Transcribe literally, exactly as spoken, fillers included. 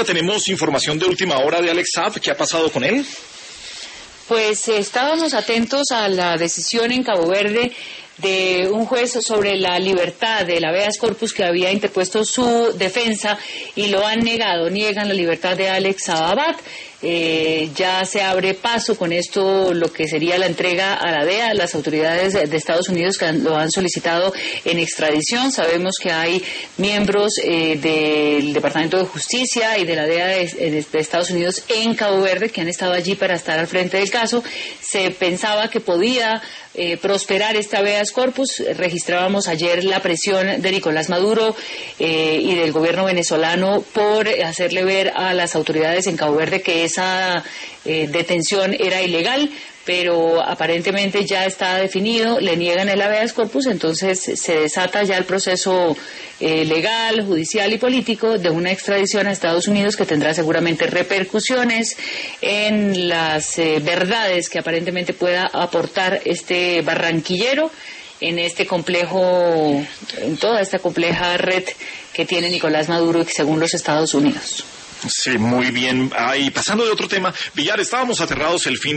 tenemos información de última hora de Alex Saab. ¿Qué ha pasado con él? Pues eh, estábamos atentos a la decisión en Cabo Verde de un juez sobre la libertad del habeas corpus que había interpuesto su defensa y lo han negado, niegan la libertad de Alex Saab Abad. Eh, ya se abre paso con esto lo que sería la entrega a la D E A, las autoridades de Estados Unidos que han, lo han solicitado en extradición. Sabemos que hay miembros eh, del Departamento de Justicia y de la D E A de, de Estados Unidos en Cabo Verde que han estado allí para estar al frente del caso. Se pensaba que podía eh, prosperar este habeas corpus. Registrábamos ayer la presión de Nicolás Maduro eh, y del gobierno venezolano por hacerle ver a las autoridades en Cabo Verde que es esa eh, detención era ilegal, pero aparentemente ya está definido, le niegan el habeas corpus, entonces se desata ya el proceso eh, legal, judicial y político de una extradición a Estados Unidos que tendrá seguramente repercusiones en las eh, verdades que aparentemente pueda aportar este barranquillero en este complejo, en toda esta compleja red que tiene Nicolás Maduro según los Estados Unidos. Sí, muy bien. Ah, y pasando de otro tema, Villar, estábamos aterrados el fin